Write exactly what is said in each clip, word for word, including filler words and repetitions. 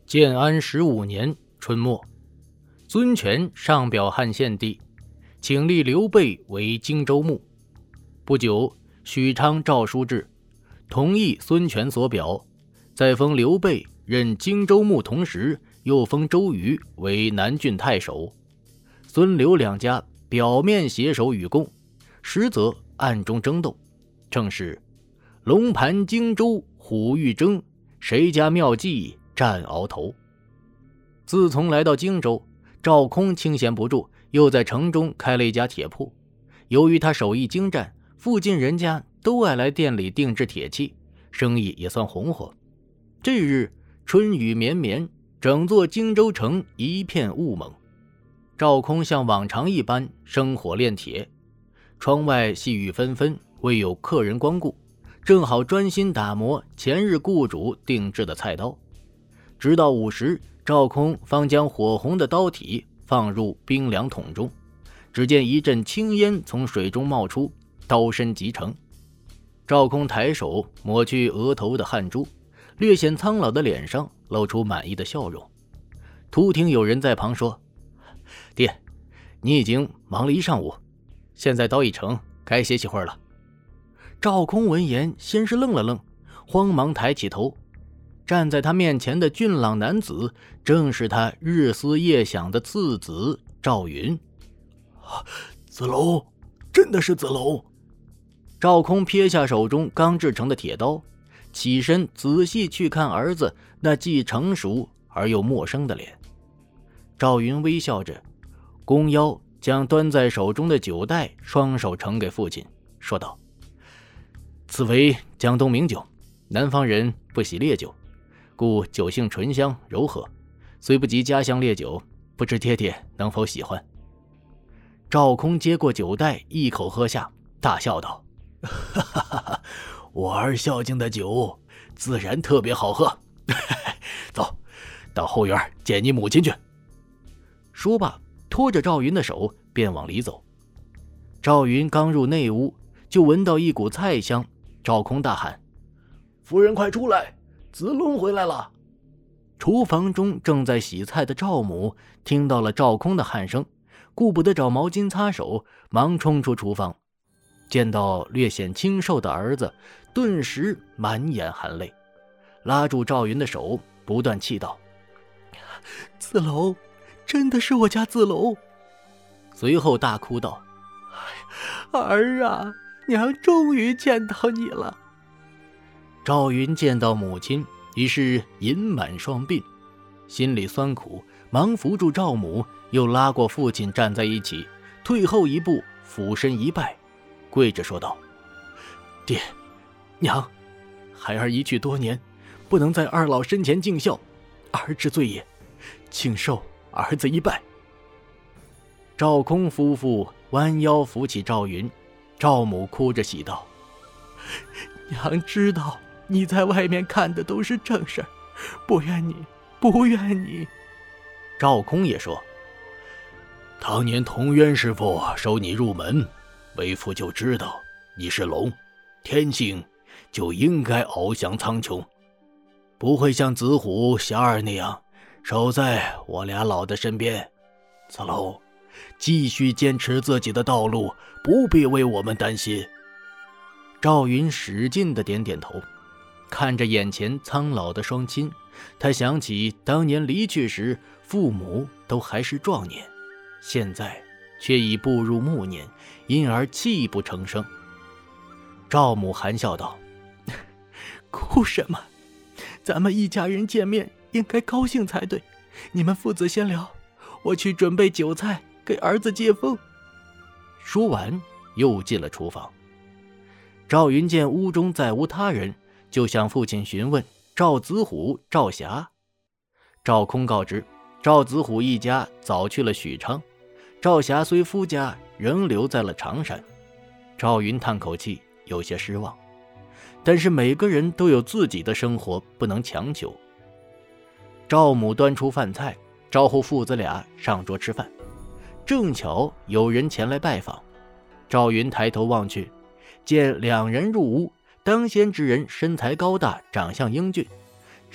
建安十五年春末，孙权上表汉献帝，请立刘备为荆州牧。不久，许昌诏书至，同意孙权所表，再封刘备任荆州牧，同时又封周瑜为南郡太守。孙刘两家表面携手与共，实则暗中争斗，正是龙盘荆州虎欲争，谁家妙计战鳌头。自从来到荆州，赵空清闲不住，又在城中开了一家铁铺。由于他手艺精湛，附近人家都爱来店里定制铁器，生意也算红火。这日春雨绵绵，整座荆州城一片雾蒙。赵空像往常一般生火炼铁，窗外细雨纷纷，未有客人光顾，正好专心打磨前日雇主定制的菜刀。直到午时，赵空方将火红的刀体放入冰凉桶中，只见一阵青烟从水中冒出，刀身即成。赵空抬手抹去额头的汗珠，略显苍老的脸上露出满意的笑容。突听有人在旁说：“爹，你已经忙了一上午，现在刀已成，该歇息会儿了。”赵空闻言先是愣了愣，慌忙抬起头，站在他面前的俊朗男子正是他日思夜想的次子赵云。 子龙，真的是子龙。 赵空撇下手中刚制成的铁刀，起身仔细去看儿子那既成熟而又陌生的脸。赵云微笑着，弓腰将端在手中的酒袋双手呈给父亲，说道：“此为江东名酒，南方人不喜烈酒，故酒性醇香柔和，虽不及家乡烈酒，不知爹爹能否喜欢。”赵空接过酒袋，一口喝下，大笑道：“ 哈哈哈哈，我儿孝敬的酒自然特别好喝。走，到后院见你母亲去。” 说罢，拖着赵云的手便往里走。赵云刚入内屋，就闻到一股菜香。赵空大喊：“ 夫人快出来，子龙回来了！” 厨房中正在洗菜的赵母听到了赵空的喊声，顾不得找毛巾擦手，忙冲出厨房。见到略显清瘦的儿子，顿时满眼含泪，拉住赵云的手，不断气道：“ 子龙，真的是我家子龙！” 随后大哭道：“ 儿啊，娘终于见到你了。” 赵云见到母亲已是银满双鬓，心里酸苦，忙扶住赵母，又拉过父亲站在一起，退后一步，俯身一拜，跪着说道：“爹娘，孩儿一去多年，不能在二老身前尽孝，儿之罪也，请受儿子一拜。”赵空夫妇弯腰扶起赵云，赵母哭着喜道：“ 娘知道你在外面看的都是正事儿，不怨你，不怨你。” 赵空也说：“ 当年同渊师傅收你入门，为父就知道你是龙，天性就应该翱翔苍穹，不会像子虎、霞儿那样守在我俩老的身边。子龙，继续坚持自己的道路，不必为我们担心。” 赵云使劲地点点头，看着眼前苍老的双亲，他想起当年离去时父母都还是壮年，现在却已步入暮年，因而泣不成声。赵母含笑道：“ 哭什么？咱们一家人见面应该高兴才对，你们父子先聊，我去准备酒菜给儿子接风。” 说完又进了厨房。赵云见屋中再无他人，就向父亲询问赵子虎、赵霞。赵空告知赵子虎一家早去了许昌，赵霞虽夫家仍留在了常山。赵云叹口气，有些失望，但是每个人都有自己的生活，不能强求。赵母端出饭菜，招呼父子俩上桌吃饭。正巧有人前来拜访，赵云抬头望去，见两人入屋，当先之人身材高大，长相英俊，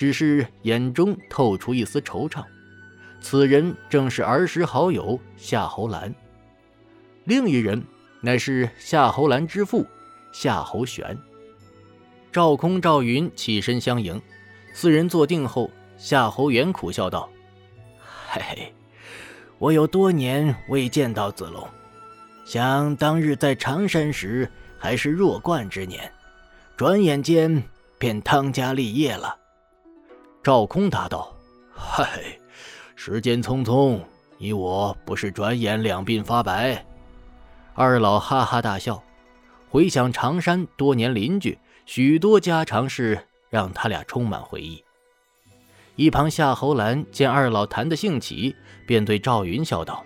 只是眼中透出一丝惆怅。此人正是儿时好友夏侯兰，另一人乃是夏侯兰之父夏侯玄。赵空、赵云起身相迎，四人坐定后，夏侯元苦笑道：“嘿嘿，我有多年未见到子龙，想当日在常山时还是弱冠之年，转眼间便当家立业了。”赵空答道：“嗨，时间匆匆，你我不是转眼两鬓发白。”二老哈哈大笑，回想常山多年邻居，许多家常事让他俩充满回忆。一旁夏侯兰见二老谈得兴起，便对赵云笑道：“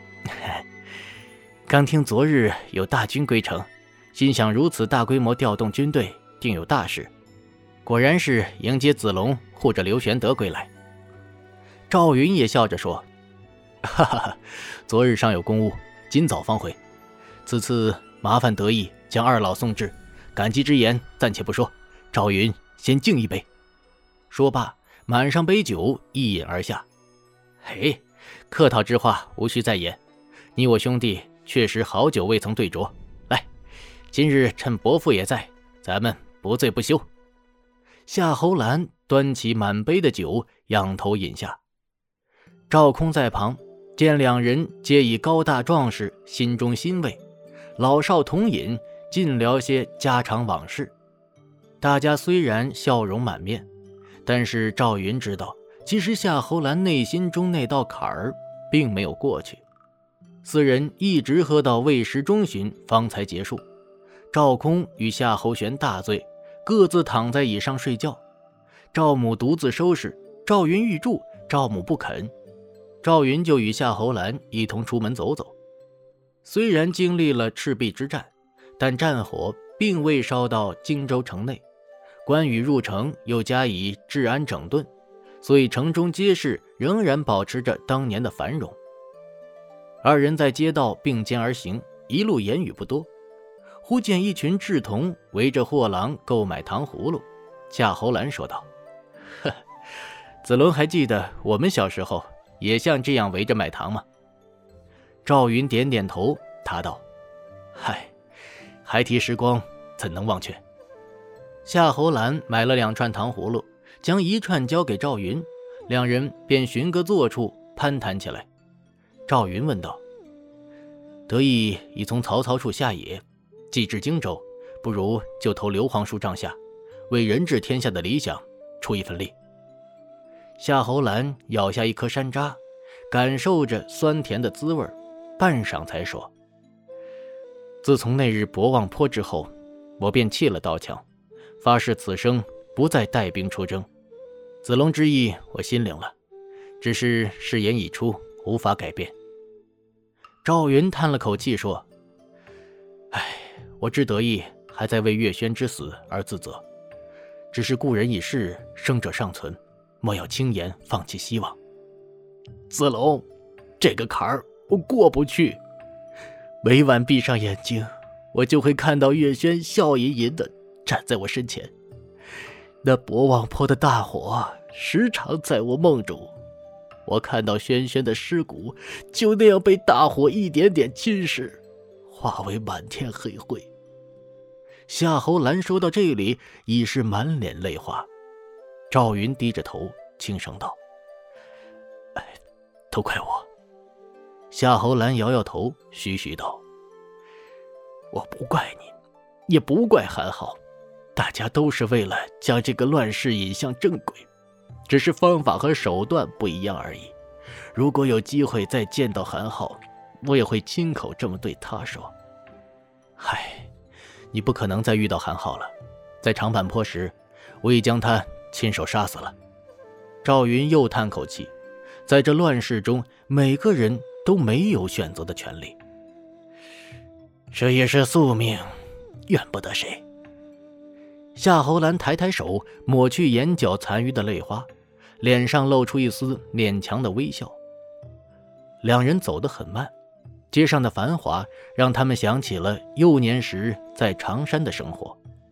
刚听昨日有大军归城，心想如此大规模调动军队，定有大事。果然是迎接子龙护着刘玄德归来。”赵云也笑着说：“哈哈哈，昨日尚有公务，今早方回。此次麻烦得意将二老送至，感激之言暂且不说，赵云先敬一杯。”说罢，满上杯酒，一饮而下。嘿，客套之话无需再言，你我兄弟确实好久未曾对酌。来，今日趁伯父也在，咱们不醉不休。夏侯兰端起满杯的酒，仰头饮下。赵空在旁见两人皆已高大壮实，心中欣慰，老少同饮，尽聊些家常往事。大家虽然笑容满面，但是赵云知道，其实夏侯兰内心中那道坎儿并没有过去。四人一直喝到未时中旬方才结束。赵空与夏侯玄大醉，各自躺在椅上睡觉。赵母独自收拾，赵云欲住，赵母不肯。赵云就与夏侯兰一同出门走走。虽然经历了赤壁之战，但战火并未烧到荆州城内，关羽入城又加以治安整顿，所以城中街市仍然保持着当年的繁荣。二人在街道并肩而行，一路言语不多。忽见一群稚童围着货郎购买糖葫芦。夏侯兰说道：“呵，子龙还记得我们小时候也像这样围着买糖吗？”赵云点点头，他道：“嗨，孩提时光怎能忘却。”夏侯兰买了两串糖葫芦，将一串交给赵云，两人便寻个坐处攀谈起来。赵云问道：“得意已从曹操处下野，既至荆州，不如就投刘皇叔帐下，为人治天下的理想出一份力。”夏侯兰咬下一颗山楂，感受着酸甜的滋味，半晌才说：“自从那日博望坡之后，我便弃了刀枪，发誓此生不再带兵出征。子龙之意我心领了，只是誓言已出，无法改变。”赵云叹了口气说：“唉，我之得意还在为岳轩之死而自责，只是故人已逝，生者尚存，莫要轻言放弃希望。”子龙，这个坎儿我过不去。每晚闭上眼睛，我就会看到岳轩笑吟吟地站在我身前。那博望坡的大火时常在我梦中，我看到轩轩的尸骨就那样被大火一点点侵蚀，化为满天黑灰。夏侯兰说到这里已是满脸泪花。赵云低着头轻声道：“哎，都怪我。”夏侯兰摇摇头，徐徐道：“我不怪你，也不怪韩浩，大家都是为了将这个乱世引向正轨，只是方法和手段不一样而已。如果有机会再见到韩浩，我也会亲口这么对他说。唉，你不可能再遇到韩浩了，在长坂坡时，我已将他亲手杀死了。”赵云又叹口气，在这乱世中，每个人都没有选择的权利。这也是宿命，怨不得谁。夏侯兰抬抬手，抹去眼角残余的泪花，脸上露出一丝勉强的微笑。两人走得很慢，街上的繁华让他们想起了幼年时在常山的生活。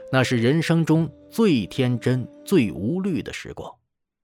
那是人生中最天真、最无虑的时光。